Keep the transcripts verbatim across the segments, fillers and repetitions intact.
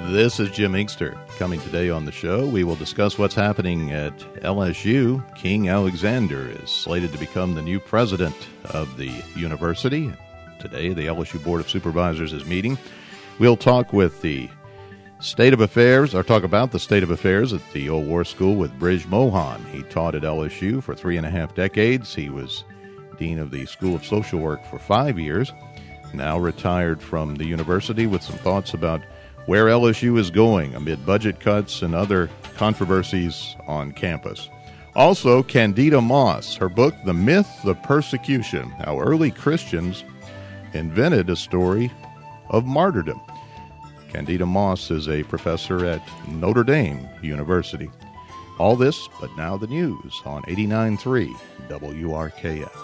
This is Jim Inkster. Coming today on the show, we will discuss what's happening at L S U. King Alexander is slated to become the new president of the university. Today, the L S U Board of Supervisors is meeting. We'll talk with the state of affairs, or talk about the state of affairs at the Old War School with Brij Mohan. He taught at L S U for three and a half decades. He was dean of the School of Social Work for five years, now retired from the university with some thoughts about where L S U is going amid budget cuts and other controversies on campus. Also, Candida Moss, her book, The Myth of Persecution, How Early Christians Invented a Story of Martyrdom. Candida Moss is a professor at Notre Dame University. All this, but now the news on eighty-nine point three W R K F.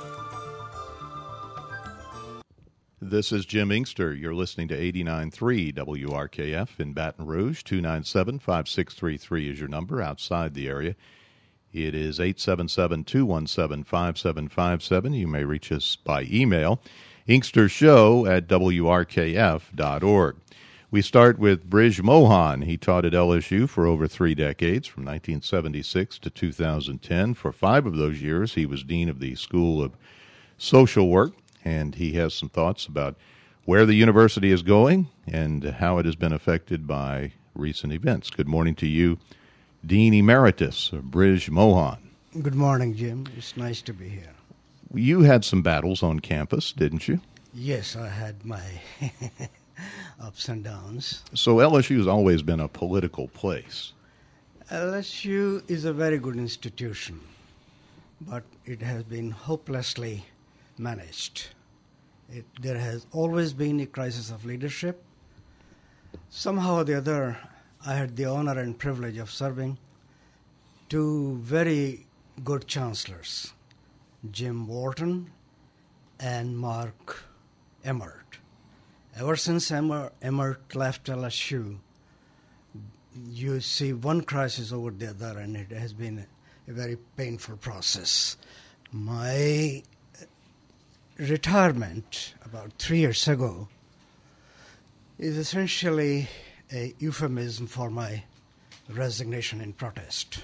This is Jim Inkster. You're listening to eighty-nine point three W R K F in Baton Rouge. two nine seven, five six three three is your number. Outside the area, it is eight seven seven, two one seven, five seven five seven. You may reach us by email, inkstershow at W R K F dot org. We start with Brij Mohan. He taught at L S U for over three decades, from nineteen seventy-six to two thousand ten. For five of those years, he was dean of the School of Social Work, and he has some thoughts about where the university is going and how it has been affected by recent events. Good morning to you, Dean Emeritus Brij Mohan. Good morning, Jim. It's nice to be here. You had some battles on campus, didn't you? Yes, I had my ups and downs. So L S U has always been a political place. L S U is a very good institution, but it has been hopelessly managed. It, there has always been a crisis of leadership. Somehow or the other, I had the honor and privilege of serving two very good chancellors, Jim Wharton and Mark Emmert. Ever since Emmer, Emmert left L S U, you see one crisis over the other, and it has been a, a very painful process. My retirement about three years ago is essentially a euphemism for my resignation in protest.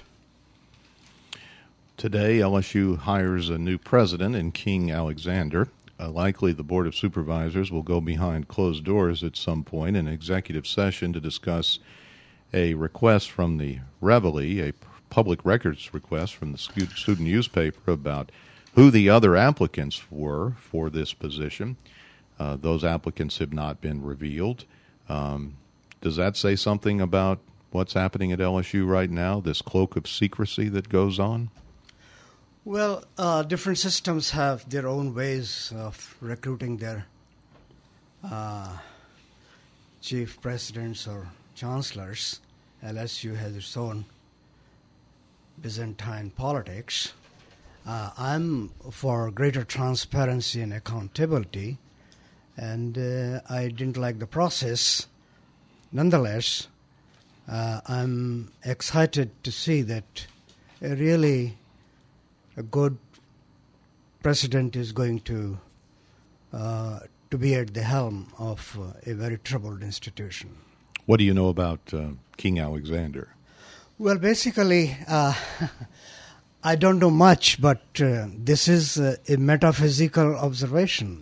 Today, L S U hires a new president in King Alexander. Uh, likely the Board of Supervisors will go behind closed doors at some point in executive session to discuss a request from the Reveille, a public records request from the student newspaper about who the other applicants were for this position. Uh, those applicants have not been revealed. Um, does that say something about what's happening at L S U right now, this cloak of secrecy that goes on? Well, uh, different systems have their own ways of recruiting their uh, chief presidents or chancellors. L S U has its own Byzantine politics. Uh, I'm for greater transparency and accountability, and uh, I didn't like the process. Nonetheless, uh, I'm excited to see that a really a good president is going to uh, to be at the helm of uh, a very troubled institution. What do you know about uh, King Alexander? Well, basically, uh, I don't know much, but uh, this is uh, a metaphysical observation.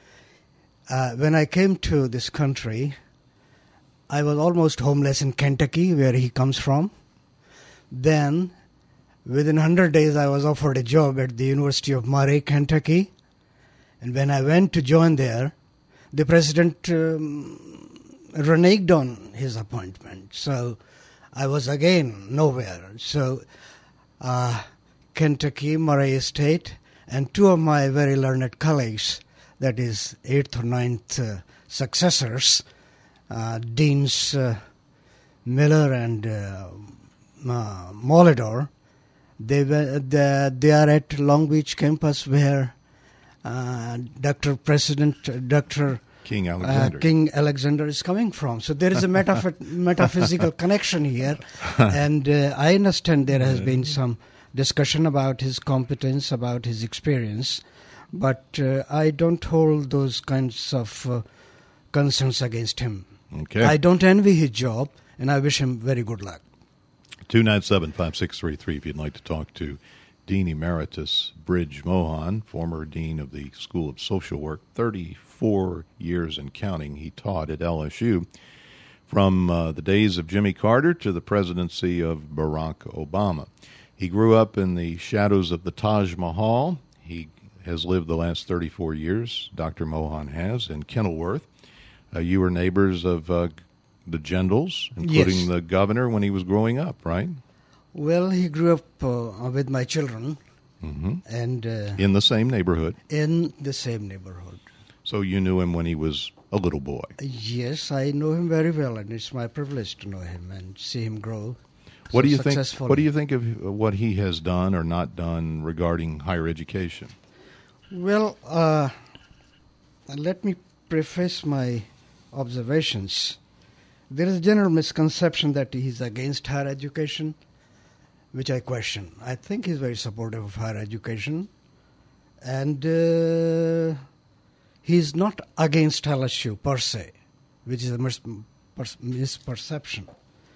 Uh, when I came to this country, I was almost homeless in Kentucky, where he comes from. Then, within one hundred days, I was offered a job at the University of Murray, Kentucky. And when I went to join there, the president um, reneged on his appointment. So I was again nowhere. So uh, Kentucky, Murray State, and two of my very learned colleagues, that is eighth or ninth uh, successors, uh, Deans uh, Miller and uh, uh, Molidor, they, were, they, they are at Long Beach campus where uh, Doctor President, Doctor King Alexander. Uh, King Alexander is coming from. So there is a metaph- metaphysical connection here. And uh, I understand there has been some discussion about his competence, about his experience. But uh, I don't hold those kinds of uh, concerns against him. Okay. I don't envy his job, and I wish him very good luck. two nine seven, five six three three if you'd like to talk to Dean Emeritus Brij Mohan, former Dean of the School of Social Work, thirty-four years and counting he taught at L S U, from uh, the days of Jimmy Carter to the presidency of Barack Obama. He grew up in the shadows of the Taj Mahal. He has lived the last thirty-four years, Doctor Mohan has, in Kenilworth. Uh, you were neighbors of uh, the Jindals, including Yes. the governor when he was growing up, right? Well, he grew up uh, with my children Mm-hmm. and uh, In the same neighborhood. in the same neighborhood. So you knew him when he was a little boy. Yes, I know him very well, and it's my privilege to know him and see him grow. What so do you think? successfully. What do you think of what he has done or not done regarding higher education? Well, uh, let me preface my observations. There is a general misconception that he's against higher education, which I question. I think he's very supportive of higher education, and uh, he's not against L S U per se, which is a mis- pers- misperception.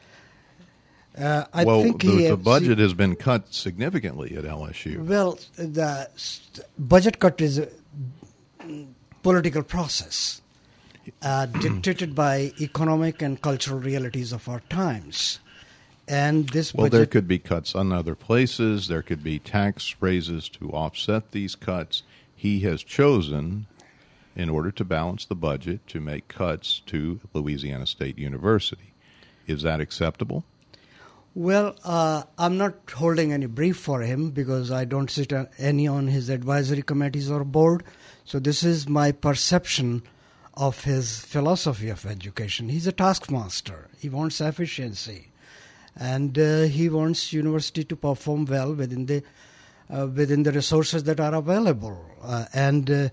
Uh, I well, think the, he the budget has been cut significantly at L S U. Well, the st- budget cut is a political process uh, dictated by economic and cultural realities of our times. And this Well, budget... there could be cuts on other places. There could be tax raises to offset these cuts. He has chosen, in order to balance the budget, to make cuts to Louisiana State University. Is that acceptable? Well, uh, I'm not holding any brief for him because I don't sit on any on his advisory committees or board. So this is my perception of his philosophy of education. He's a taskmaster. He wants efficiency. And uh, he wants university to perform well within the uh, within the resources that are available. Uh, and uh,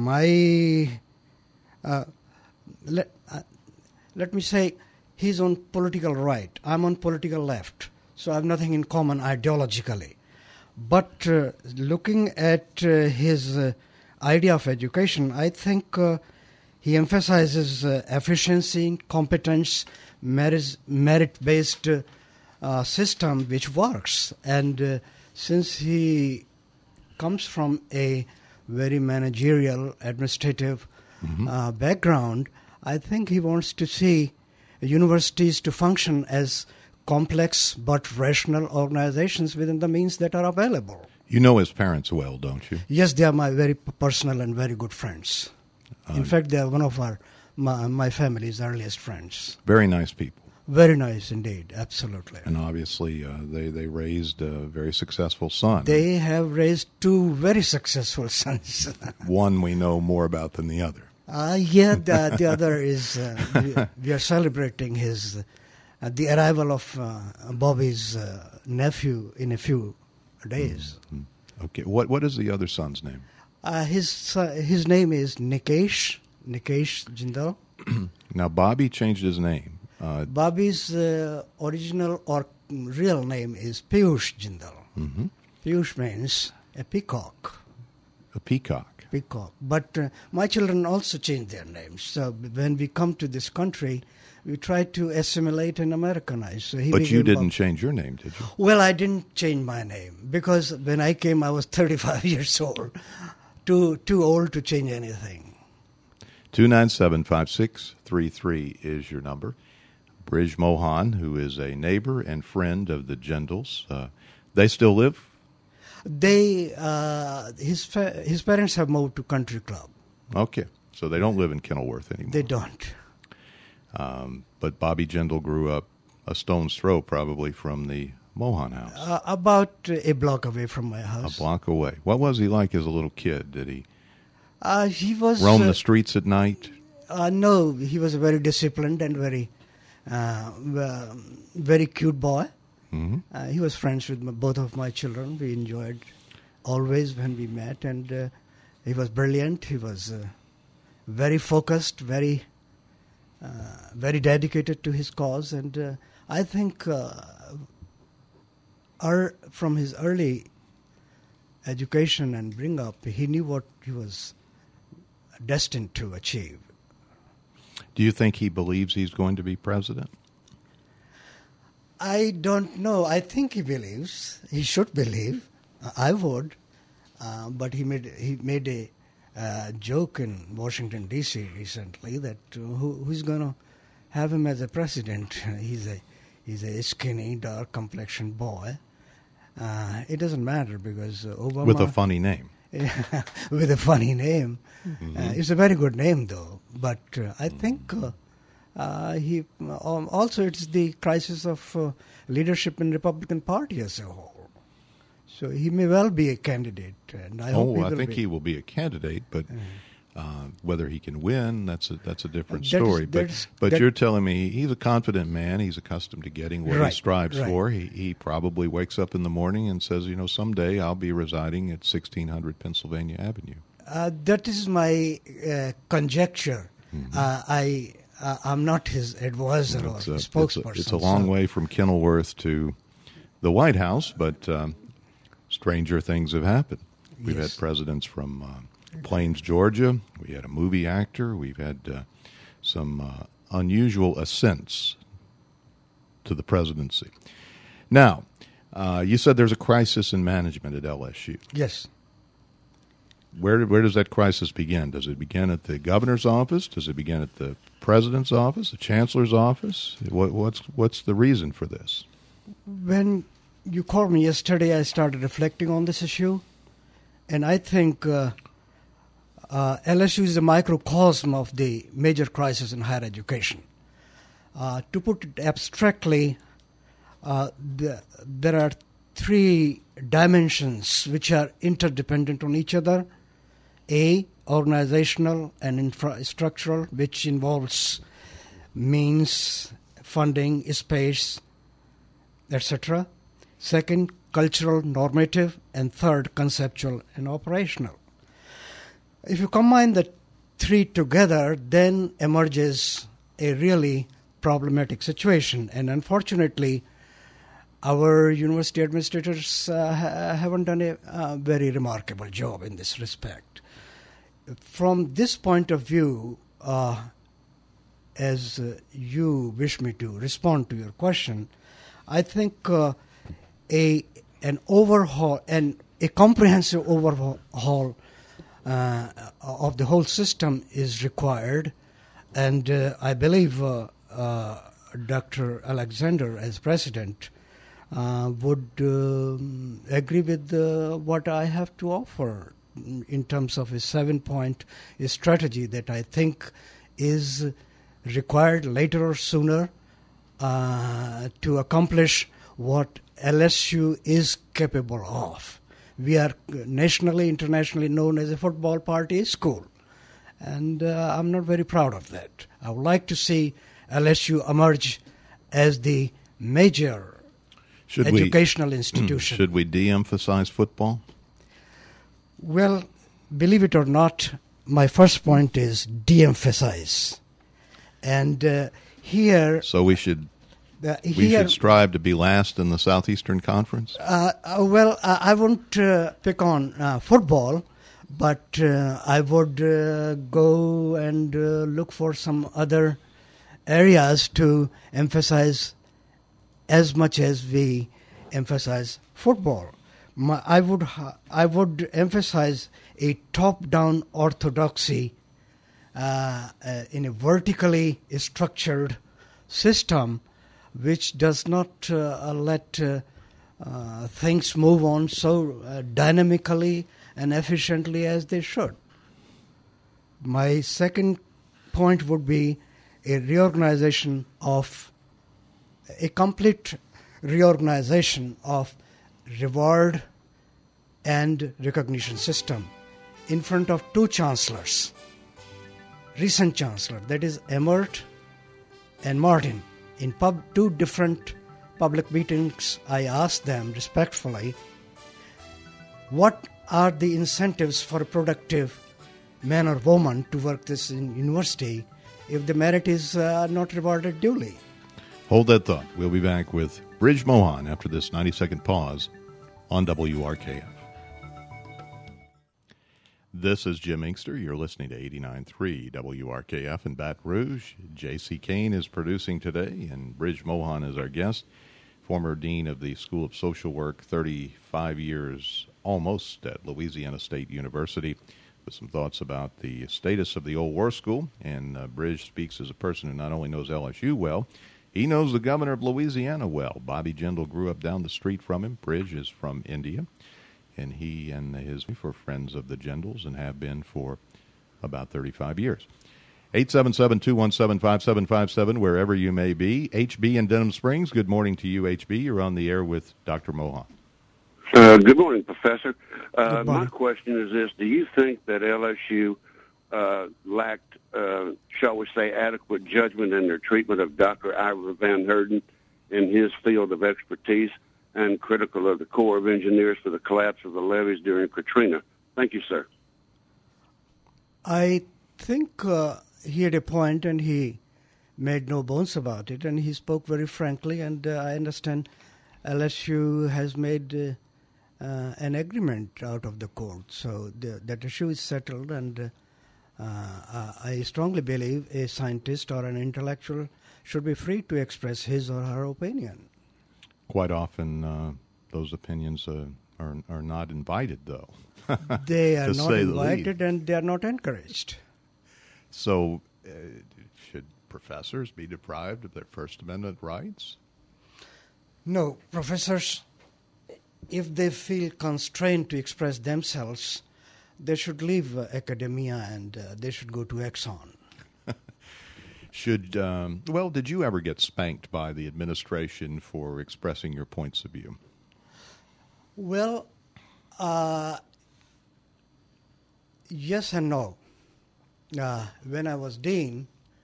my uh, let uh, let me say, he's on political right. I'm on political left. So I have nothing in common ideologically. But uh, looking at uh, his uh, idea of education, I think uh, he emphasizes uh, efficiency, competence, merit, merit-based uh, uh, system which works. And uh, since he comes from a very managerial, administrative mm-hmm. uh, background, I think he wants to see universities to function as complex but rational organizations within the means that are available. You know his parents well, don't you? Yes, they are my very personal and very good friends. Uh, In fact, they are one of our my, my family's earliest friends. Very nice people. Very nice indeed, absolutely. And obviously, uh, they, they raised a very successful son. They have raised two very successful sons. One we know more about than the other. Uh, yeah, the, the other is, uh, we, we are celebrating his, uh, the arrival of uh, Bobby's uh, nephew in a few days. Mm-hmm. Okay, what what is the other son's name? Uh, his uh, his name is Nikesh, Nikesh Jindal. Now, Bobby changed his name. Uh, Bobby's uh, original or real name is Piyush Jindal. Mm-hmm. Piyush means a peacock. A peacock. Peacock. But uh, my children also changed their names. So when we come to this country, we try to assimilate and Americanize. So he but you didn't Bob. change your name, did you? Well, I didn't change my name because when I came, I was thirty-five years old. Too, too old to change anything. two nine seven, five six three three is your number. Brij Mohan, who is a neighbor and friend of the Jindals, uh, they still live? They, uh, his fa- his parents have moved to Country Club. Okay, so they don't live in Kenilworth anymore. They don't. Um, but Bobby Jindal grew up a stone's throw probably from the Mohan house. Uh, about a block away from my house. A block away. What was he like as a little kid? Did he Uh, he was roam uh, the streets at night? Uh, no, he was a very disciplined and very, uh, uh, very cute boy. Mm-hmm. Uh, he was friends with my, both of my children. We enjoyed always when we met, and uh, he was brilliant. He was uh, very focused, very, uh, very dedicated to his cause, and uh, I think uh, our, from his early education and bring up, he knew what he was destined to achieve. Do you think he believes he's going to be president? I don't know. I think he believes. He should believe. I would. Uh, but he made he made a uh, joke in Washington, D C recently that uh, who, who's going to have him as a president? He's a he's a skinny, dark complexioned boy. Uh, it doesn't matter because uh, Obama... With a funny name. with a funny name. Mm-hmm. Uh, it's a very good name, though. But uh, I think uh, uh, he um, also it's the crisis of uh, leadership in Republican Party as a whole. So he may well be a candidate. And I oh, hope he I will think be. he will be a candidate, but uh, whether he can win, that's a, that's a different That is- story. that but is- but that- you're telling me he's a confident man. He's accustomed to getting what he Right, strives right. for. He, he probably wakes up in the morning and says, you know, someday I'll be residing at sixteen hundred Pennsylvania Avenue. Uh, that is my uh, conjecture. Mm-hmm. Uh, I uh, I'm not his advisor or It's a, spokesperson. it's a, it's a long so- way from Kenilworth to the White House, but um, stranger things have happened. We've Yes. had presidents from uh, Plains, Georgia. We had a movie actor. We've had uh, some uh, unusual ascents to the presidency. Now, uh, you said there's a crisis in management at L S U. Yes. Where where does that crisis begin? Does it begin at the governor's office? Does it begin at the president's office, the chancellor's office? What, what's what's the reason for this? When you called me yesterday, I started reflecting on this issue, and I think uh, uh, L S U is a microcosm of the major crisis in higher education. Uh, to put it abstractly, uh, the, there are three dimensions which are interdependent on each other. A, organizational and infrastructural, which involves means, funding, space, et cetera. Second, cultural, normative, and third, conceptual and operational. If you combine the three together, then emerges a really problematic situation. And unfortunately, our university administrators uh, ha- haven't done a uh, very remarkable job in this respect. From this point of view, uh, as uh, you wish me to respond to your question, I think uh, a an overhaul and a comprehensive overhaul uh, of the whole system is required, and uh, I believe uh, uh, Doctor Alexander, as president, uh, would um agree with uh, what I have to offer in terms of a seven-point strategy that I think is required later or sooner uh, to accomplish what L S U is capable of. We are nationally, internationally known as a football party school, and uh, I'm not very proud of that. I would like to see L S U emerge as the major Should educational we, institution. Should we de-emphasize football? Well, believe it or not, my first point is de-emphasize. And uh, here... So we should uh, we here, should strive to be last in the Southeastern Conference? Uh, uh, well, uh, I won't uh, pick on uh, football, but uh, I would uh, go and uh, look for some other areas to emphasize as much as we emphasize football. My, I would I would emphasize a top-down orthodoxy uh, uh, in a vertically structured system, which does not uh, let uh, uh, things move on so uh, dynamically and efficiently as they should. My second point would be a reorganization of a complete reorganization of reward and recognition system in front of two chancellors, recent chancellor, that is Emmert and Martin. In pub, two different public meetings, I asked them respectfully, what are the incentives for a productive man or woman to work this in university if the merit is uh, not rewarded duly? Hold that thought. We'll be back with Bridge Mohan after this ninety-second pause on W R K F. This is Jim Inkster. You're listening to eighty-nine point three W R K F in Baton Rouge. J C Kane is producing today, and Bridge Mohan is our guest. former dean of the School of Social Work, thirty-five years almost at Louisiana State University, with some thoughts about the status of the old war school. And uh, Bridge speaks as a person who not only knows L S U well, he knows the governor of Louisiana well. Bobby Jindal grew up down the street from him. Bridge is from India, and he and his wife are friends of the Jindals and have been for about thirty-five years. eight seven seven, two one seven, five seven five seven, wherever you may be. H B in Denham Springs, good morning to you, H B. You're on the air with Doctor Mohan. Uh, good morning, Professor. Uh, Good morning. My question is this. Do you think that L S U uh, lacked, uh, shall we say, adequate judgment in their treatment of Doctor Ira Van Herden in his field of expertise and critical of the Corps of Engineers for the collapse of the levees during Katrina? Thank you, sir. I think uh, he had a point, and he made no bones about it, and he spoke very frankly, and uh, I understand L S U has made uh, uh, an agreement out of the court, so the, that issue is settled, and uh, uh, I strongly believe a scientist or an intellectual should be free to express his or her opinion. Quite often, uh, those opinions uh, are are not invited, though. They are To not say the least. invited, and they are not encouraged. So, uh, should professors be deprived of their First Amendment rights? No, professors, if they feel constrained to express themselves, they should leave uh, academia and uh, they should go to Exxon. Should, um, well, did you ever get spanked by the administration for expressing your points of view? Well, uh, yes and no. Uh, when I was dean,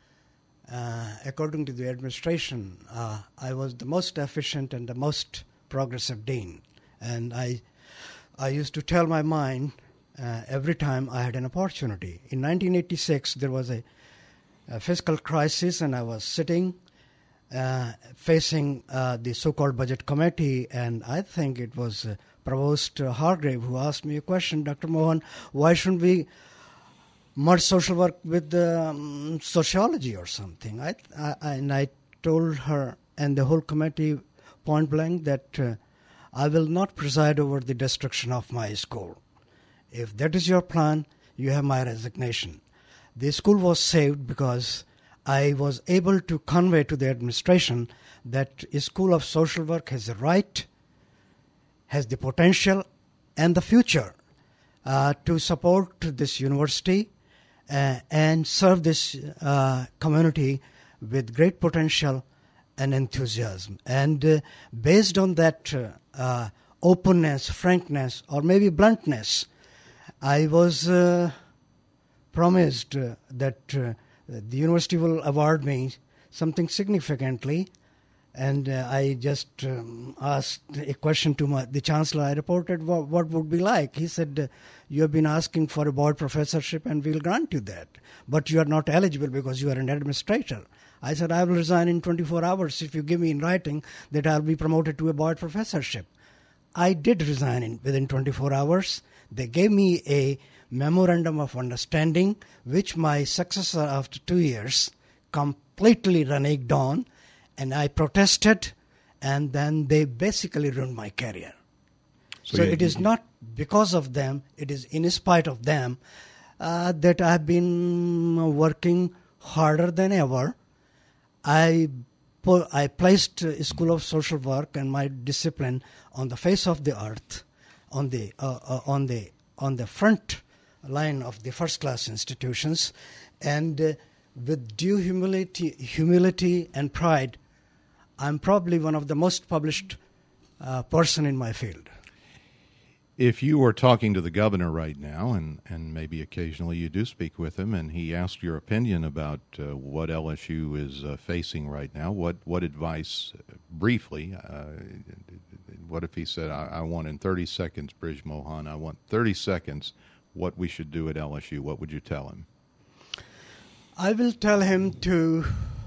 uh, according to the administration, uh, I was the most efficient and the most progressive dean. And I, I used to tell my mind uh, every time I had an opportunity. In nineteen eighty-six, there was a, a fiscal crisis, and I was sitting uh, facing uh, the so-called budget committee, and I think it was uh, Provost uh, Hargrave who asked me a question, Doctor Mohan, why shouldn't we merge social work with um, sociology or something? I, I, and I told her and the whole committee point blank that uh, I will not preside over the destruction of my school. If that is your plan, you have my resignation. The school was saved because I was able to convey to the administration that a school of social work has the right, has the potential, and the future uh, to support this university uh, and serve this uh, community with great potential and enthusiasm. And uh, based on that uh, uh, openness, frankness, or maybe bluntness, I was uh, promised uh, that uh, the university will award me something significantly. And uh, I just um, asked a question to my, the chancellor. I reported what, what would be like. He said, uh, you have been asking for a board professorship and we'll grant you that. But you are not eligible because you are an administrator. I said, I will resign in twenty-four hours if you give me in writing that I'll be promoted to a board professorship. I did resign in, within twenty-four hours. They gave me a memorandum of understanding, which my successor after two years completely reneged on. And I protested, and then they basically ruined my career. So, so you, it is not because of them, it is in spite of them uh, that I've been working harder than ever. I, pu- I placed uh, School of Social Work and my discipline on the face of the earth, on the, uh, uh, on the, on the front line of the first-class institutions, and uh, with due humility, humility and pride, I'm probably one of the most published uh, person in my field. If you were talking to the governor right now, and, and maybe occasionally you do speak with him, and he asked your opinion about uh, what L S U is uh, facing right now, what, what advice, uh, briefly, uh, what if he said, I, I want in thirty seconds, Bridge Mohan, I want thirty seconds, what we should do at L S U, what would you tell him? I will tell him to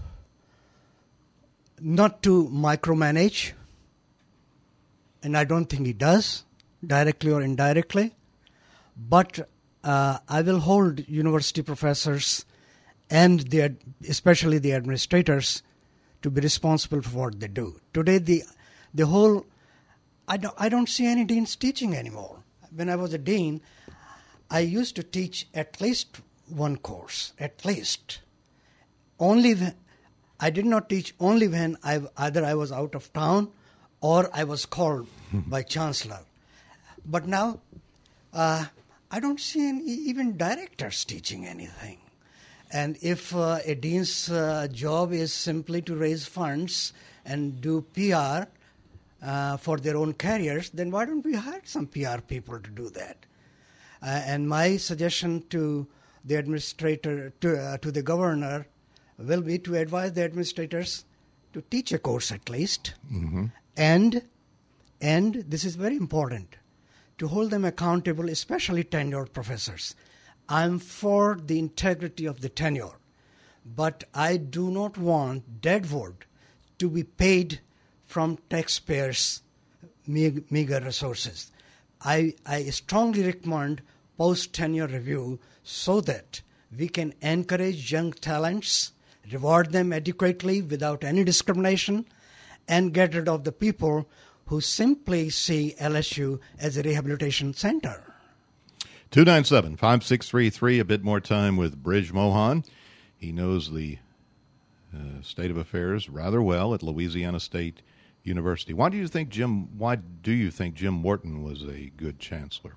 not to micromanage, and I don't think he does, directly or indirectly, but uh, I will hold university professors and the, especially the administrators to be responsible for what they do. Today, the the whole, I don't, I don't see any deans teaching anymore. When I was a dean, I used to teach at least one course, at least. Only when, I did not teach only when I, either I was out of town or I was called by Chancellor. But now, uh, I don't see any, even directors teaching anything. And if uh, a dean's uh, job is simply to raise funds and do P R uh, for their own careers, then why don't we hire some P R people to do that? Uh, and my suggestion to the administrator, to, uh, to the governor, will be to advise the administrators to teach a course at least, mm-hmm. and and this is very important, to hold them accountable, especially tenured professors. I'm for the integrity of the tenure, but I do not want Deadwood to be paid from taxpayers' meager resources. I, I strongly recommend post-tenure review so that we can encourage young talents, reward them adequately without any discrimination, and get rid of the people who simply see L S U as a rehabilitation center. two nine seven, five six three three, a bit more time with Brij Mohan. He knows the uh, state of affairs rather well at Louisiana State University. Why do you think Jim, why do you think Jim Wharton was a good chancellor?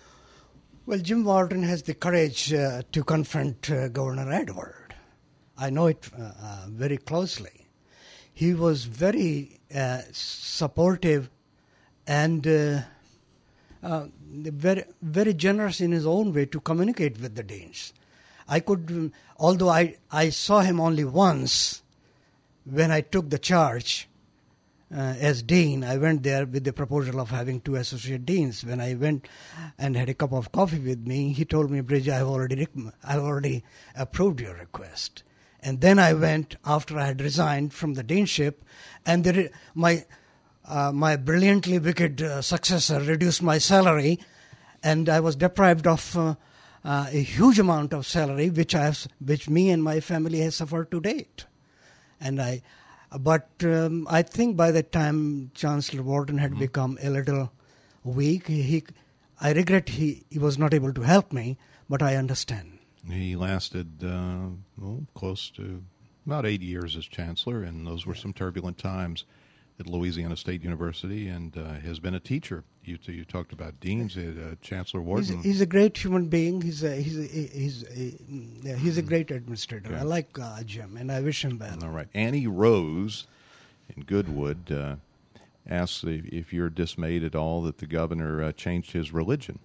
Well, Jim Wharton has the courage uh, to confront uh, Governor Edward. I know it uh, uh, very closely. He was very uh, supportive and uh, uh, very, very generous in his own way to communicate with the deans. I could, although I, I saw him only once when I took the charge uh, as dean, I went there with the proposal of having two associate deans. When I went and had a cup of coffee with me, he told me, Brij, I've already, I've already approved your request. And then I went after I had resigned from the deanship, and there, my uh, my brilliantly wicked uh, successor reduced my salary, and I was deprived of uh, uh, a huge amount of salary, which I have, which me and my family has suffered to date. And I, but um, I think by the time Chancellor Wharton had mm-hmm. become a little weak, he, he I regret he, he was not able to help me, but I understand. He lasted uh, well, close to about eight years as chancellor, and those were some turbulent times at Louisiana State University, and uh, has been a teacher. You you talked about deans, uh, Chancellor Wharton. He's, he's a great human being. He's a, he's a, he's a, yeah, he's a great administrator. Yeah. I like uh, Jim, and I wish him well. All right. Annie Rose in Goodwood uh, asks if, if you're dismayed at all that the governor uh, changed his religion.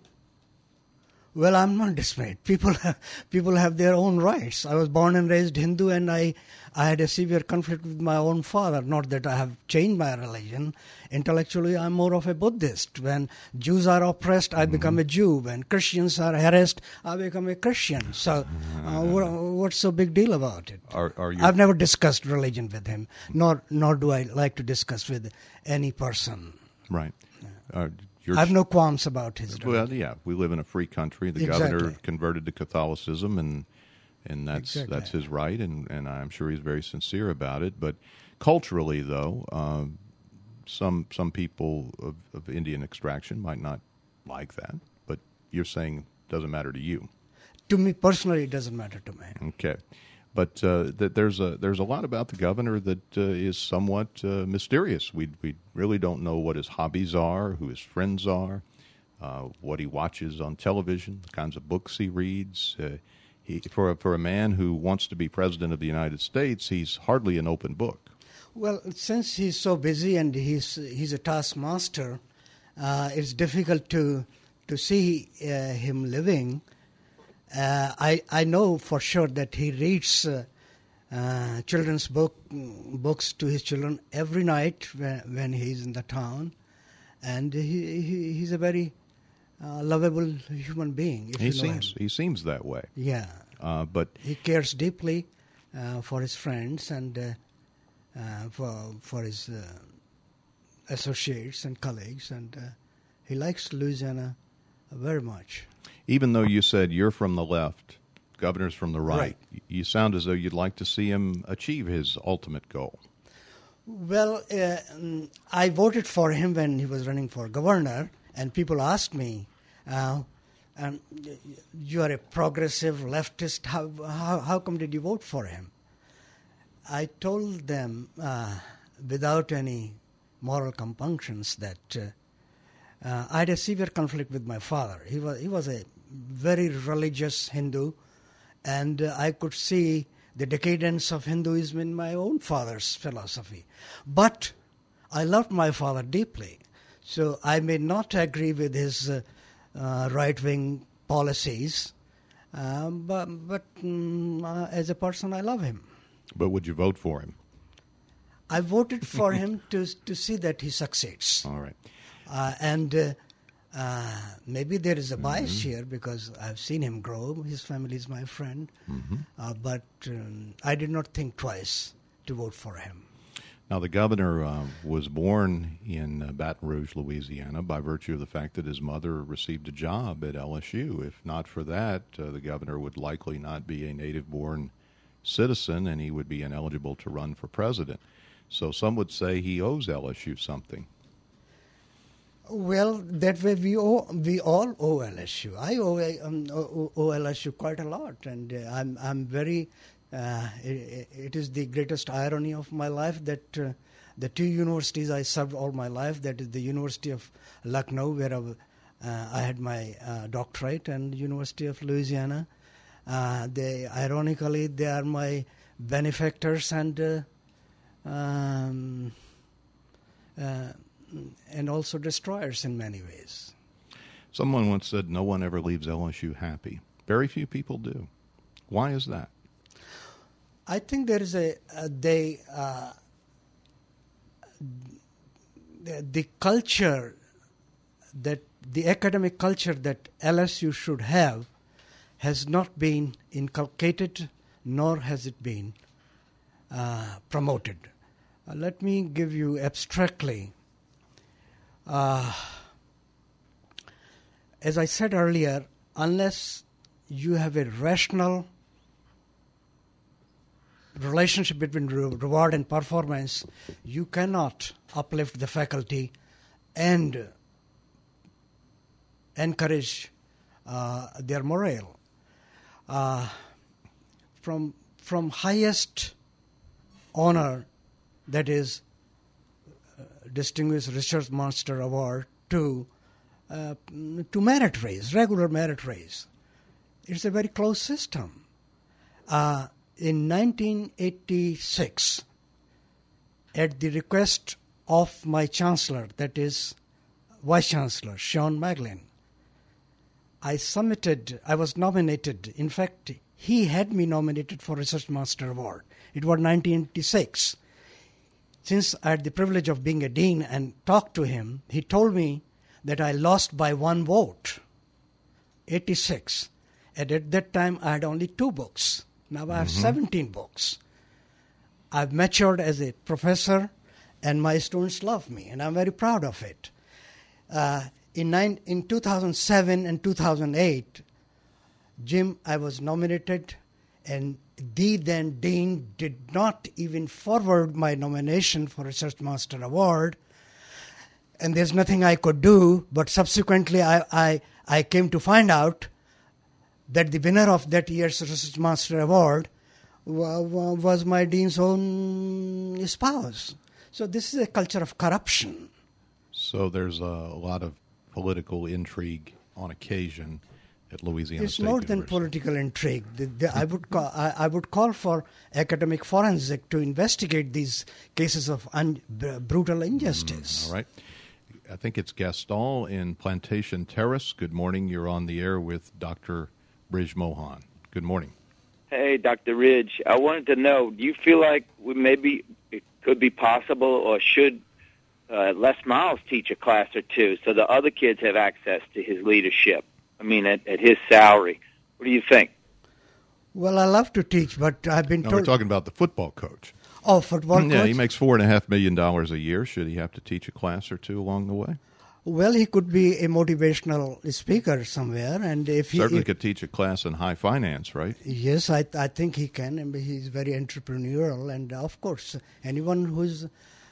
Well, I'm not dismayed. People have, people have their own rights. I was born and raised Hindu, and I, I had a severe conflict with my own father. Not that I have changed my religion. Intellectually, I'm more of a Buddhist. When Jews are oppressed, I mm-hmm. become a Jew. When Christians are harassed, I become a Christian. So uh, what, what's so big deal about it? Are, are you... I've never discussed religion with him, nor nor do I like to discuss with any person. Right. Yeah. Uh, I have no qualms about his religion. Well, yeah, we live in a free country. The exactly. governor converted to Catholicism, and and that's exactly. that's his right, and, and I'm sure he's very sincere about it. But culturally, though, uh, some some people of, of Indian extraction might not like that. But you're saying it doesn't matter to you. To me personally, it doesn't matter to me. Okay. But uh, that there's a there's a lot about the governor that uh, is somewhat uh, mysterious. We we really don't know what his hobbies are, who his friends are, uh, what he watches on television, the kinds of books he reads. Uh, he, for a, for a man who wants to be president of the United States, he's hardly an open book. Well, since he's so busy and he's he's a taskmaster, uh, it's difficult to to see uh, him living. Uh, I, I know for sure that he reads uh, uh, children's book books to his children every night when, when he's in the town, and he, he he's a very uh, lovable human being. If he you know seems him. he seems that way. Yeah, uh, but he cares deeply uh, for his friends and uh, uh, for for his uh, associates and colleagues, and uh, he likes Louisiana very much. Even though you said you're from the left, governor's from the right, right, you sound as though you'd like to see him achieve his ultimate goal. Well, uh, I voted for him when he was running for governor, and people asked me, uh, um, you are a progressive leftist, how, how, how come did you vote for him? I told them uh, without any moral compunctions that uh, uh, I had a severe conflict with my father. He was, he was a very religious Hindu, and uh, I could see the decadence of Hinduism in my own father's philosophy. But I loved my father deeply, so I may not agree with his uh, uh, right-wing policies, um, but, but um, uh, as a person, I love him. But would you vote for him? I voted for him to to see that he succeeds. All right. Uh, and uh, uh, maybe there is a bias mm-hmm. here because I've seen him grow. His family is my friend. Mm-hmm. Uh, but um, I did not think twice to vote for him. Now, the governor uh, was born in uh, Baton Rouge, Louisiana, by virtue of the fact that his mother received a job at L S U. If not for that, uh, the governor would likely not be a native-born citizen, and he would be ineligible to run for president. So some would say he owes L S U something. Well, that way we owe, we all owe L S U. I owe, um, owe, owe L S U quite a lot, and uh, I'm I'm very. Uh, it, it is the greatest irony of my life that uh, the two universities I served all my life, that is the University of Lucknow, where I, uh, I had my uh, doctorate, and University of Louisiana. Uh, they ironically they are my benefactors and uh, um, uh, and also destroyers in many ways. Someone once said, "No one ever leaves L S U happy." Very few people do. Why is that? I think there is a uh, they uh, the, the culture that the academic culture that L S U should have has not been inculcated, nor has it been uh, promoted. Uh, let me give you abstractly. Uh, as I said earlier, unless you have a rational relationship between re- reward and performance, you cannot uplift the faculty and encourage uh, their morale. Uh, from from highest honor, that is uh, Distinguished Research Master Award, to uh, to merit raise, regular merit raise. It's a very close system. Uh, in nineteen eighty-six, at the request of my chancellor, that is Vice Chancellor Sean Maglin, I submitted, I was nominated. In fact, he had me nominated for Research Master Award. It was nineteen eighty-six. Since I had the privilege of being a dean and talked to him, he told me that I lost by one vote, eighty-six. And at that time, I had only two books. Now I have mm-hmm. seventeen books. I've matured as a professor, and my students love me, and I'm very proud of it. Uh, in, nine, in two thousand seven and two thousand eight, Jim, I was nominated, and the then dean did not even forward my nomination for Research Master Award, and there's nothing I could do, but subsequently I, I, I came to find out that the winner of that year's Research Master Award was my dean's own spouse. So this is a culture of corruption. So there's a lot of political intrigue on occasion at Louisiana It's State more University. than political intrigue. The, the, I would call, I, I would call for academic forensic to investigate these cases of un, b- brutal injustice. Mm, all right. I think it's Gaston in Plantation Terrace. Good morning. You're on the air with Doctor Brij Mohan. Good morning. Hey, Doctor Ridge. I wanted to know, do you feel like we maybe it could be possible or should uh, Les Miles teach a class or two so the other kids have access to his leadership? I mean, at, at his salary. What do you think? Well, I love to teach, but I've been no, told... we're talking about the football coach. Oh, football coach? Yeah, he makes four and a half million dollars a year. Should he have to teach a class or two along the way? Well, he could be a motivational speaker somewhere, and if he certainly if, could teach a class in high finance, right? Yes, I I think he can, and he's very entrepreneurial, and of course, anyone who's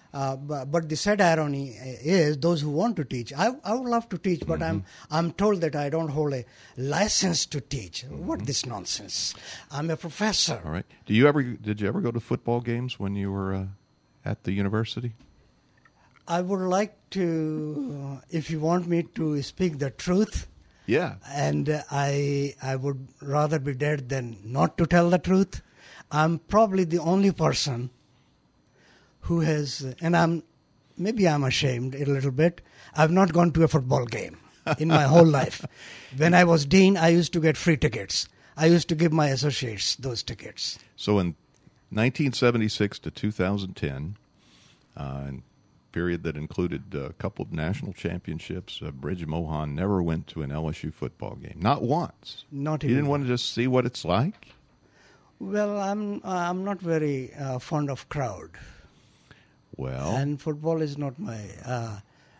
Uh, but, but the sad irony is those who want to teach. I, I would love to teach, but mm-hmm. I'm I'm told that I don't hold a license to teach. Mm-hmm. What this nonsense? I'm a professor. All right. Do you ever did you ever go to football games when you were uh, at the university? I would like to, uh, if you want me to speak the truth. Yeah. And uh, I I would rather be dead than not to tell the truth. I'm probably the only person who has, and I'm, maybe I'm ashamed a little bit, I've not gone to a football game in my whole life. When I was dean, I used to get free tickets. I used to give my associates those tickets. So in nineteen seventy-six to two thousand ten, uh, a period that included a couple of national championships, uh, Bridge Mohan never went to an L S U football game. Not once. Not even. You didn't want to just see what it's like? Well, I'm, uh, I'm not very uh, fond of crowd. Well, and football is not my uh,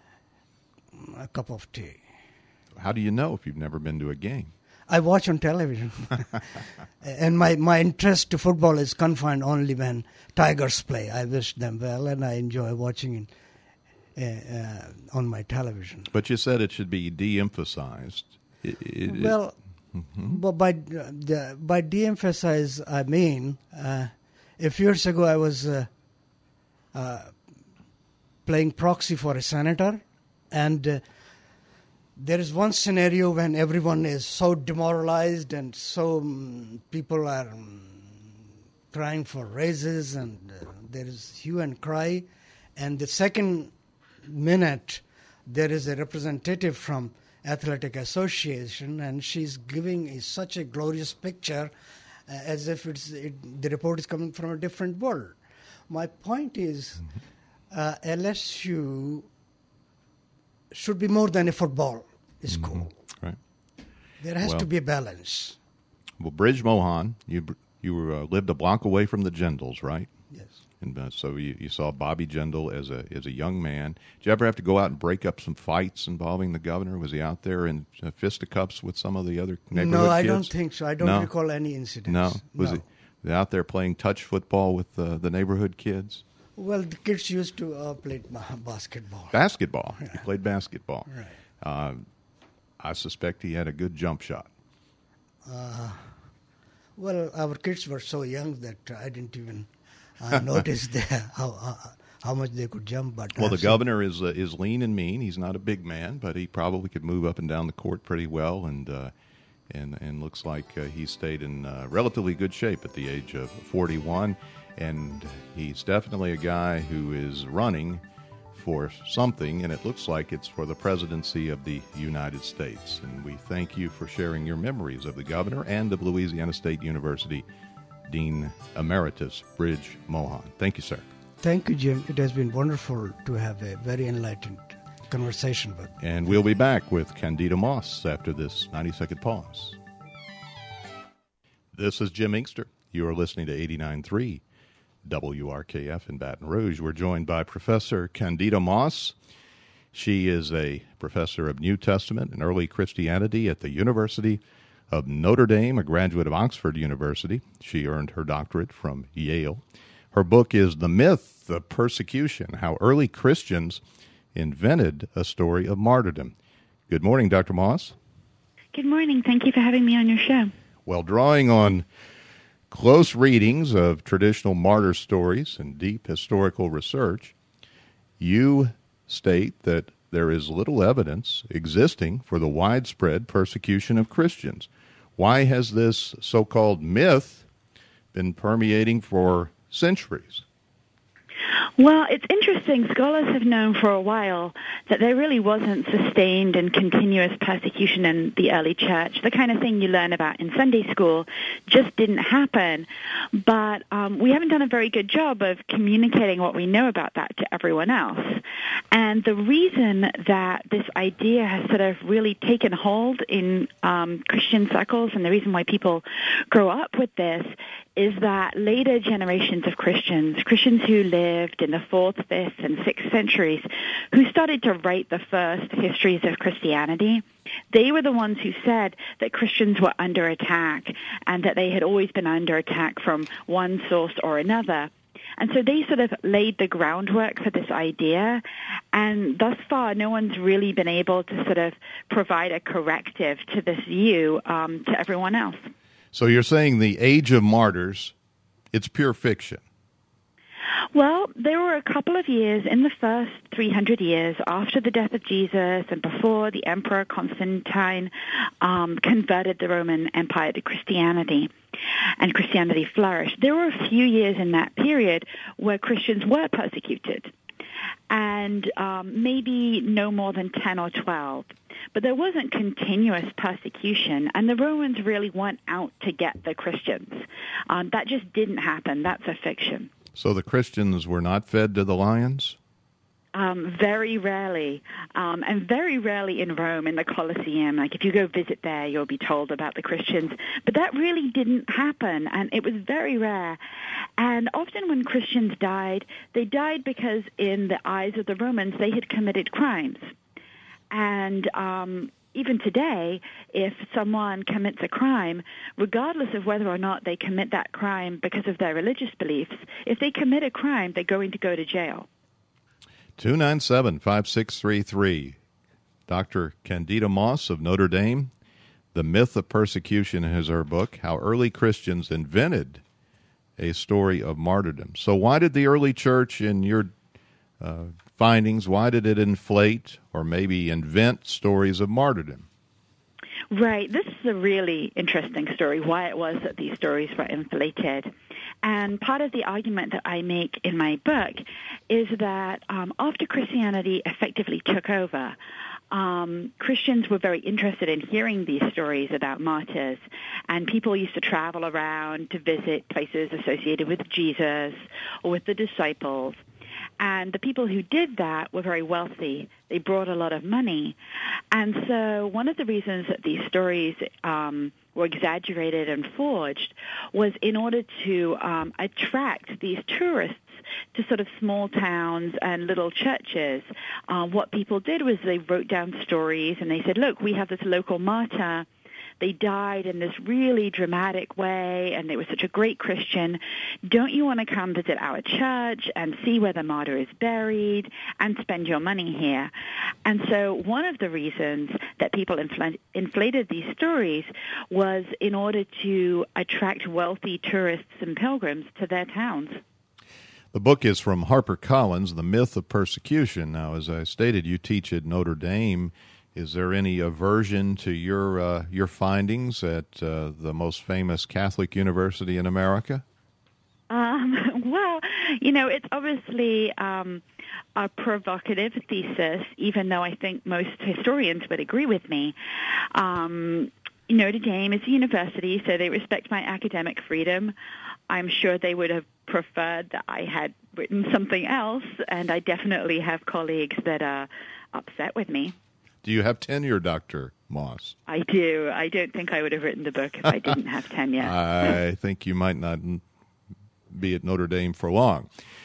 a cup of tea. How do you know if you've never been to a game? I watch on television. And my, my interest to football is confined only when Tigers play. I wish them well, and I enjoy watching it uh, uh, on my television. But you said it should be de-emphasized. It, it, well, mm-hmm. but by, uh, by de-emphasize, I mean, uh, a few years ago I was... Uh, Uh, playing proxy for a senator, and uh, there is one scenario when everyone is so demoralized and so um, people are um, crying for raises, and uh, there is hue and cry, and the second minute there is a representative from Athletic Association, and she's giving a, such a glorious picture uh, as if it's it, the report is coming from a different world. My point is, uh, L S U should be more than a football school. Mm-hmm. Right. There has well, to be a balance. Well, Bridge Mohan, you you uh, lived a block away from the Jindals, right? Yes. And uh, so you, you saw Bobby Jindal as a as a young man. Did you ever have to go out and break up some fights involving the governor? Was he out there in uh, fisticuffs with some of the other neighborhood No, I kids? don't think so. I don't no? recall any incidents. No? Was no. he out there playing touch football with uh, the neighborhood kids? Well, the kids used to uh, play basketball. Basketball. Yeah. He played basketball. Right. Uh, I suspect he had a good jump shot. Uh, well, our kids were so young that I didn't even uh, notice the, how uh, how much they could jump. But well, uh, the so governor is uh, is lean and mean. He's not a big man, but he probably could move up and down the court pretty well, and uh, and and looks like uh, he stayed in uh, relatively good shape at the age of forty-one. And he's definitely a guy who is running for something, and it looks like it's for the presidency of the United States. And we thank you for sharing your memories of the governor and of Louisiana State University Dean Emeritus Bridge Mohan. Thank you, sir. Thank you, Jim. It has been wonderful to have a very enlightened conversation with you. And we'll be back with Candida Moss after this ninety-second pause. This is Jim Inkster. You are listening to eighty-nine point three W R K F in Baton Rouge. We're joined by Professor Candida Moss. She is a professor of New Testament and Early Christianity at the University of Notre Dame, a graduate of Oxford University. She earned her doctorate from Yale. Her book is The Myth of Persecution, How Early Christians Invented a Story of Martyrdom. Good morning, Doctor Moss. Good morning. Thank you for having me on your show. Well, drawing on close readings of traditional martyr stories and deep historical research, you state that there is little evidence existing for the widespread persecution of Christians. Why has this so-called myth been permeating for centuries? Well, it's interesting. Scholars have known for a while that there really wasn't sustained and continuous persecution in the early church. The kind of thing you learn about in Sunday school just didn't happen. But um, we haven't done a very good job of communicating what we know about that to everyone else. And the reason that this idea has sort of really taken hold in um, Christian circles, and the reason why people grow up with this, is that later generations of Christians, Christians who lived in the fourth, fifth, and sixth centuries, who started to write the first histories of Christianity, they were the ones who said that Christians were under attack and that they had always been under attack from one source or another. And so they sort of laid the groundwork for this idea, and thus far no one's really been able to sort of provide a corrective to this view um, to everyone else. So you're saying the Age of Martyrs, it's pure fiction? Well, there were a couple of years in the first three hundred years after the death of Jesus and before the Emperor Constantine um, converted the Roman Empire to Christianity, and Christianity flourished. There were a few years in that period where Christians were persecuted, and um, maybe no more than ten or twelve. But there wasn't continuous persecution, and the Romans really weren't out to get the Christians. Um, that just didn't happen. That's a fiction. So the Christians were not fed to the lions? Um, very rarely, um, and very rarely in Rome, in the Colosseum. Like, if you go visit there, you'll be told about the Christians. But that really didn't happen, and it was very rare. And often when Christians died, they died because in the eyes of the Romans, they had committed crimes. And um, even today, if someone commits a crime, regardless of whether or not they commit that crime because of their religious beliefs, if they commit a crime, they're going to go to jail. two nine seven, five six three three. Doctor Candida Moss of Notre Dame. The Myth of Persecution is her book, How Early Christians Invented a Story of Martyrdom. So why did the early church, in your uh, findings, why did it inflate or maybe invent stories of martyrdom? Right. This is a really interesting story, why it was that these stories were inflated. And part of the argument that I make in my book is that um, after Christianity effectively took over, um, Christians were very interested in hearing these stories about martyrs, and people used to travel around to visit places associated with Jesus or with the disciples. And the people who did that were very wealthy. They brought a lot of money. And so one of the reasons that these stories um, were exaggerated and forged was in order to um, attract these tourists to sort of small towns and little churches. Uh, what people did was they wrote down stories and they said, look, we have this local martyr. They died in this really dramatic way, and they were such a great Christian. Don't you want to come visit our church and see where the martyr is buried and spend your money here? And so one of the reasons that people infl- inflated these stories was in order to attract wealthy tourists and pilgrims to their towns. The book is from HarperCollins, The Myth of Persecution. Now, as I stated, you teach at Notre Dame. Is there any aversion to your uh, your findings at uh, the most famous Catholic university in America? Um, well, you know, it's obviously um, a provocative thesis, even though I think most historians would agree with me. Um, Notre Dame is a university, so they respect my academic freedom. I'm sure they would have preferred that I had written something else, and I definitely have colleagues that are upset with me. Do you have tenure, Doctor Moss? I do. I don't think I would have written the book if I didn't have tenure. I think you might not be at Notre Dame for long.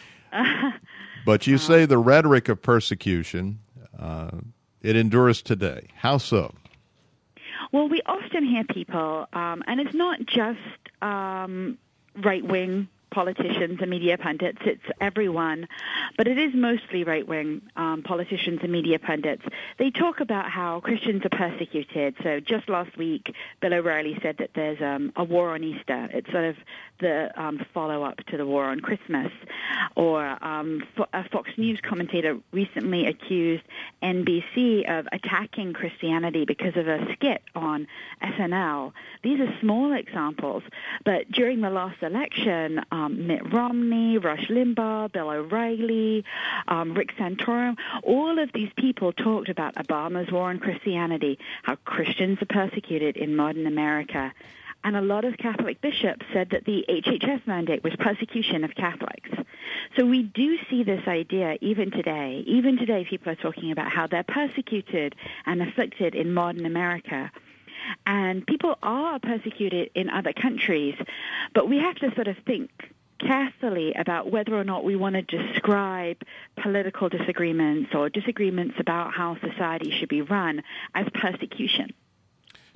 But you say the rhetoric of persecution, uh, it endures today. How so? Well, we often hear people, um, and it's not just um, right-wing politicians and media pundits, it's everyone, but it is mostly right-wing um, politicians and media pundits. They talk about how Christians are persecuted. So just last week, Bill O'Reilly said that there's um, a war on Easter. It's sort of the um, follow-up to the war on Christmas. Or um, a Fox News commentator recently accused N B C of attacking Christianity because of a skit on S N L. These are small examples, but during the last election, um, Mitt Romney, Rush Limbaugh, Bill O'Reilly, um, Rick Santorum, all of these people talked about Obama's war on Christianity, how Christians are persecuted in modern America. And a lot of Catholic bishops said that the H H S mandate was persecution of Catholics. So we do see this idea even today. Even today, people are talking about how they're persecuted and afflicted in modern America. And people are persecuted in other countries, but we have to sort of think carefully about whether or not we want to describe political disagreements or disagreements about how society should be run as persecution.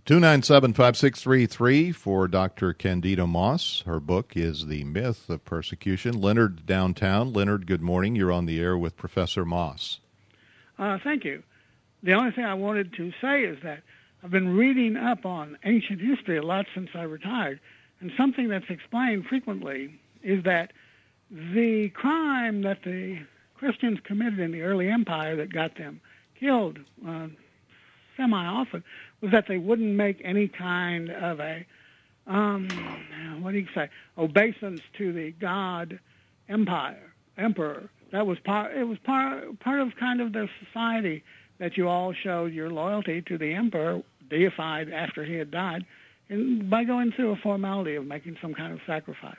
two nine seven, five six three three for Doctor Candida Moss. Her book is The Myth of Persecution. Leonard downtown. Leonard, good morning. You're on the air with Professor Moss. Uh, thank you. The only thing I wanted to say is that I've been reading up on ancient history a lot since I retired, and something that's explained frequently is that the crime that the Christians committed in the early empire that got them killed uh, semi-often was that they wouldn't make any kind of a, um, what do you say, obeisance to the god empire, emperor. That was part, it was part, part of kind of their society that you all showed your loyalty to the emperor, deified after he had died, and by going through a formality of making some kind of sacrifice.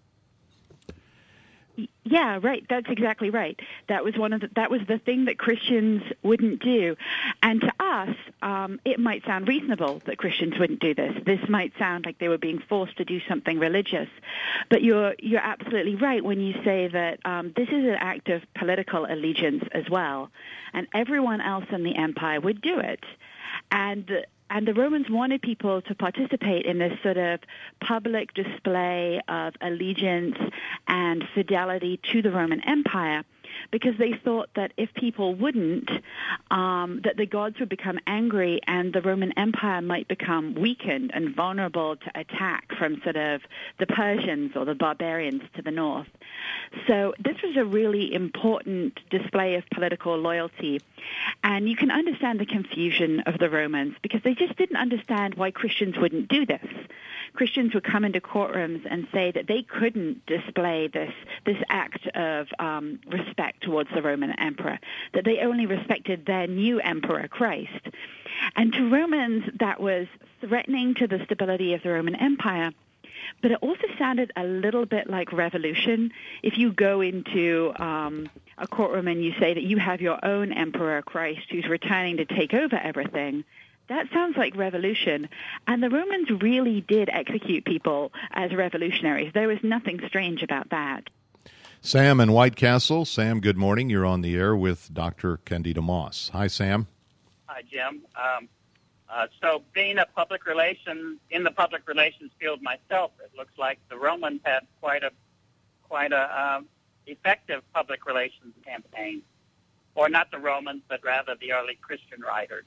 Yeah, right. That's exactly right. That was one of the, that was the thing that Christians wouldn't do. And to us, um, it might sound reasonable that Christians wouldn't do this. This might sound like they were being forced to do something religious. But you're you're absolutely right when you say that um, this is an act of political allegiance as well. And everyone else in the empire would do it. And the, And the Romans wanted people to participate in this sort of public display of allegiance and fidelity to the Roman Empire because they thought that if people wouldn't, um, that the gods would become angry and the Roman Empire might become weakened and vulnerable to attack from sort of the Persians or the barbarians to the north. So this was a really important display of political loyalty. And you can understand the confusion of the Romans because they just didn't understand why Christians wouldn't do this. Christians would come into courtrooms and say that they couldn't display this this act of um, respect towards the Roman emperor, that they only respected their new emperor, Christ. And to Romans, that was threatening to the stability of the Roman Empire. But it also sounded a little bit like revolution. If you go into um, a courtroom and you say that you have your own emperor, Christ, who's returning to take over everything, that sounds like revolution. And the Romans really did execute people as revolutionaries. There was nothing strange about that. Sam in White Castle. Sam, good morning. You're on the air with Doctor Candida Moss. Hi, Sam. Hi, Jim. Um, uh, so being a public relations, in the public relations field myself, it looks like the Romans had quite a quite a um, effective public relations campaign. Or not the Romans, but rather the early Christian writers.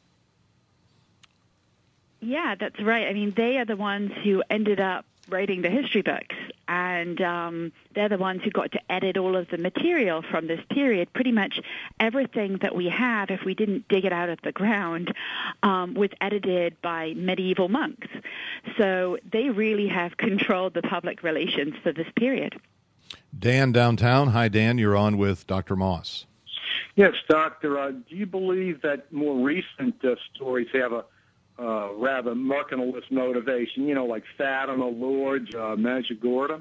Yeah, that's right. I mean, they are the ones who ended up writing the history books, and um, they're the ones who got to edit all of the material from this period. Pretty much everything that we have, if we didn't dig it out of the ground, um, was edited by medieval monks. So they really have controlled the public relations for this period. Dan downtown. Hi, Dan. You're on with Doctor Moss. Yes, Doctor. Uh, do you believe that more recent uh, stories have a uh, rather mercantilist motivation, you know, like Fatima, Lourdes, uh, Medjugorje?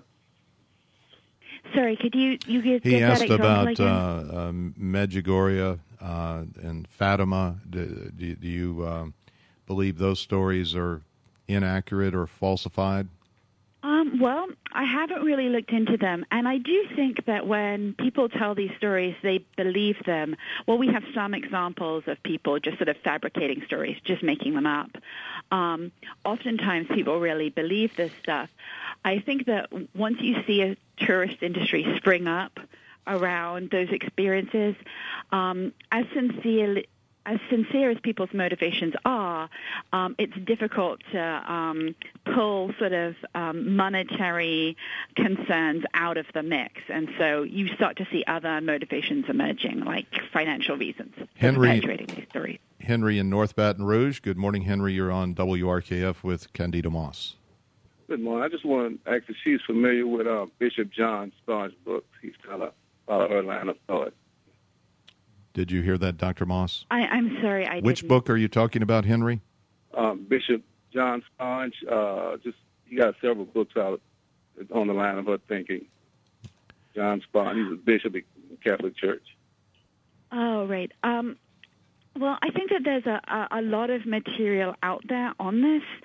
Sorry, could you, you get, he get asked that example about again? uh, uh, Medjugorje uh, and Fatima. Do, do, do you uh, believe those stories are inaccurate or falsified? Um, well, I haven't really looked into them, and I do think that when people tell these stories, they believe them. Well, we have some examples of people just sort of fabricating stories, just making them up. Um, oftentimes, people really believe this stuff. I think that once you see a tourist industry spring up around those experiences, um, as sincere As sincere as people's motivations are, um, it's difficult to um, pull sort of um, monetary concerns out of the mix. And so you start to see other motivations emerging, like financial reasons for Henry, perpetuating these stories. Henry in North Baton Rouge. Good morning, Henry. You're on W R K F with Candida Moss. Good morning. I just want to ask if she's familiar with uh, Bishop John Sponge's book. He's kind of uh, Atlanta poet. Did you hear that, Doctor Moss? I, I'm sorry, I Which didn't. book are you talking about, Henry? Um, Bishop John Sponge, uh, just he got several books out on the line of her thinking. John Sponge, he's a bishop in the Catholic Church. Oh, right. Um, well, I think that there's a, a, a lot of material out there on this.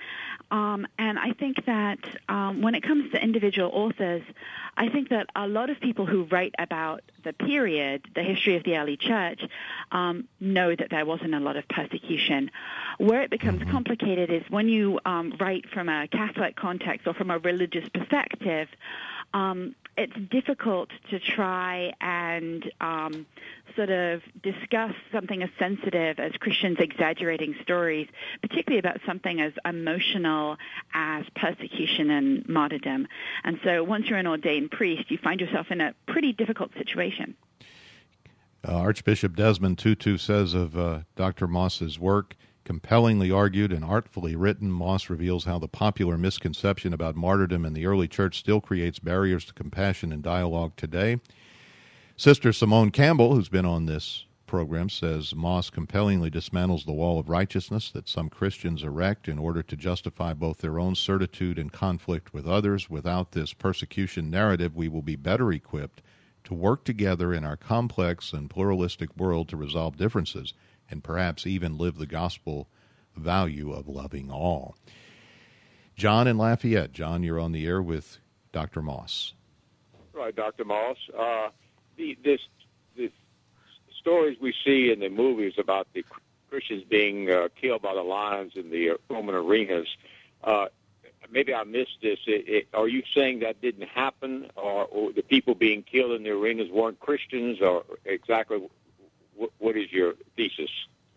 Um, and I think that um, when it comes to individual authors, I think that a lot of people who write about the period, the history of the early church, um, know that there wasn't a lot of persecution. Where it becomes mm-hmm. complicated is when you um, write from a Catholic context or from a religious perspective, um, it's difficult to try and um, sort of discuss something as sensitive as Christians exaggerating stories, particularly about something as emotional as persecution and martyrdom. And so once you're an ordained priest, you find yourself in a pretty difficult situation. Uh, Archbishop Desmond Tutu says of uh, Doctor Moss's work, compellingly argued and artfully written, Moss reveals how the popular misconception about martyrdom in the early church still creates barriers to compassion and dialogue today. Sister Simone Campbell, who's been on this program, says Moss compellingly dismantles the wall of righteousness that some Christians erect in order to justify both their own certitude and conflict with others. Without this persecution narrative, we will be better equipped to work together in our complex and pluralistic world to resolve differences and perhaps even live the gospel value of loving all. John in Lafayette. John, you're on the air with Doctor Moss. Right, Doctor Moss. Uh, the, this, the stories we see in the movies about the Christians being uh, killed by the lions in the Roman arenas, uh, maybe I missed this. It, it, are you saying that didn't happen, or, or the people being killed in the arenas weren't Christians, or exactly what, what is your thesis?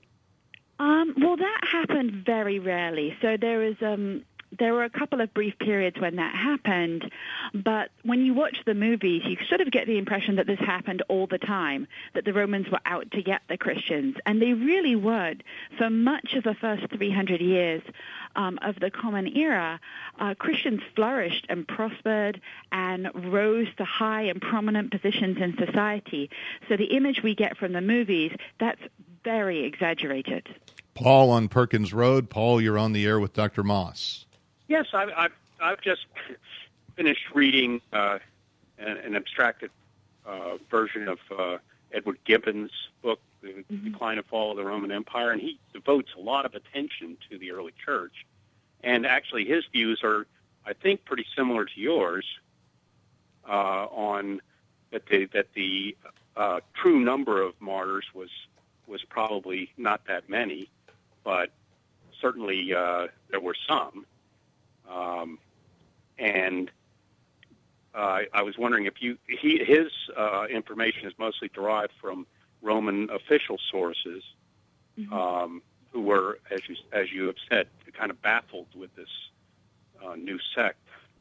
Um, well, that happened very rarely. So there is um, there were a couple of brief periods when that happened, but when you watch the movies, you sort of get the impression that this happened all the time, that the Romans were out to get the Christians, and they really weren't. For much of the first three hundred years um, of the Common Era, uh, Christians flourished and prospered and rose to high and prominent positions in society. So the image we get from the movies, that's very exaggerated. Paul on Perkins Road. Paul, you're on the air with Doctor Moss. Yes, I've, I've, I've just finished reading uh, an, an abstracted uh, version of uh, Edward Gibbon's book, The mm-hmm. Decline and Fall of the Roman Empire, and he devotes a lot of attention to the early church. And actually his views are, I think, pretty similar to yours uh, on that the, that the uh, true number of martyrs was was probably not that many, but certainly uh, there were some. Um, and uh, I was wondering if you he, his uh, information is mostly derived from Roman official sources, mm-hmm. um, who were, as you as you have said, kind of baffled with this uh, new sect.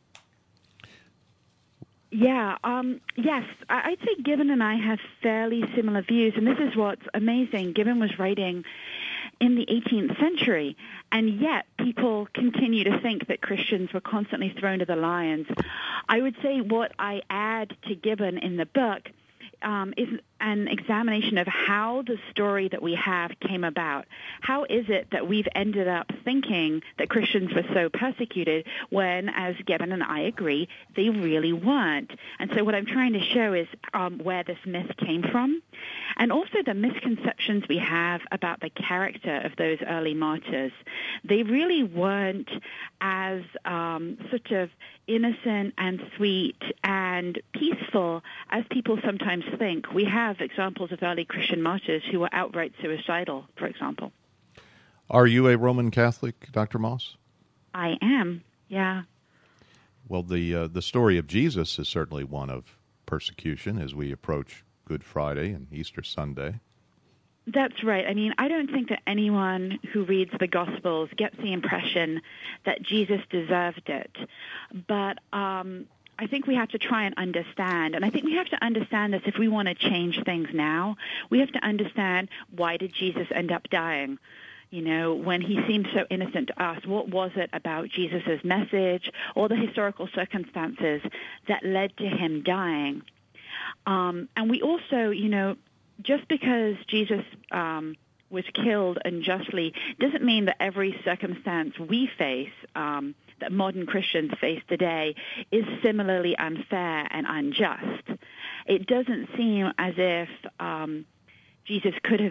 Yeah, um, yes, I'd say Gibbon and I have fairly similar views, and this is what's amazing. Gibbon was writing in the eighteenth century, and yet people continue to think that Christians were constantly thrown to the lions. I would say what I add to Gibbon in the book um, is an examination of how the story that we have came about. How is it that we've ended up thinking that Christians were so persecuted when, as Gibbon and I agree, they really weren't? And so what I'm trying to show is um, where this myth came from, and also the misconceptions we have about the character of those early martyrs. They really weren't as um, sort of innocent and sweet and peaceful as people sometimes think. We have examples of early Christian martyrs who were outright suicidal, for example. Are you a Roman Catholic, Doctor Moss? I am, yeah. Well, the uh, the story of Jesus is certainly one of persecution as we approach Good Friday and Easter Sunday. That's right. I mean, I don't think that anyone who reads the Gospels gets the impression that Jesus deserved it. But um, I think we have to try and understand, and I think we have to understand this if we want to change things now. We have to understand, why did Jesus end up dying? You know, when he seemed so innocent to us, what was it about Jesus' message or the historical circumstances that led to him dying? Um, and we also, you know, just because Jesus um, was killed unjustly doesn't mean that every circumstance we face, um, that modern Christians face today, is similarly unfair and unjust. It doesn't seem as if um, Jesus could have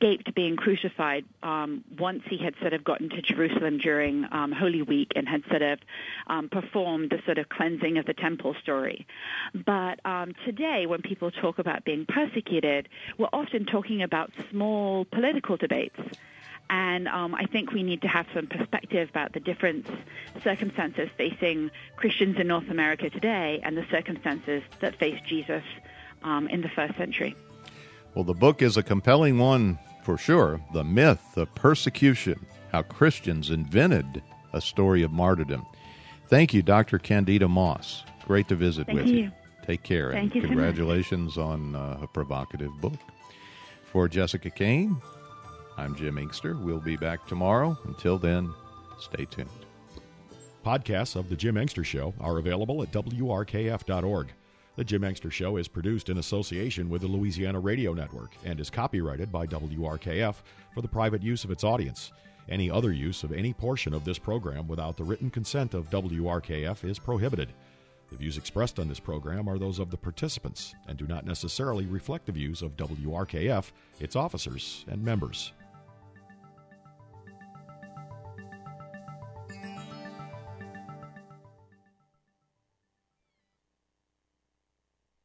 escaped being crucified um, once he had sort of gotten to Jerusalem during um, Holy Week and had sort of um, performed the sort of cleansing of the temple story. But um, today, when people talk about being persecuted, we're often talking about small political debates. And um, I think we need to have some perspective about the different circumstances facing Christians in North America today and the circumstances that faced Jesus um, in the first century. Well, the book is a compelling one for sure. The Myth of Persecution, How Christians Invented a Story of Martyrdom. Thank you, Doctor Candida Moss. Great to visit Thank with you. you. Take care. Thank and you so congratulations on uh, a provocative book. For Jessica Kane, I'm Jim Inkster. We'll be back tomorrow. Until then, stay tuned. Podcasts of The Jim Inkster Show are available at W R K F dot org. The Jim Inkster Show is produced in association with the Louisiana Radio Network and is copyrighted by W R K F for the private use of its audience. Any other use of any portion of this program without the written consent of W R K F is prohibited. The views expressed on this program are those of the participants and do not necessarily reflect the views of W R K F, its officers, and members.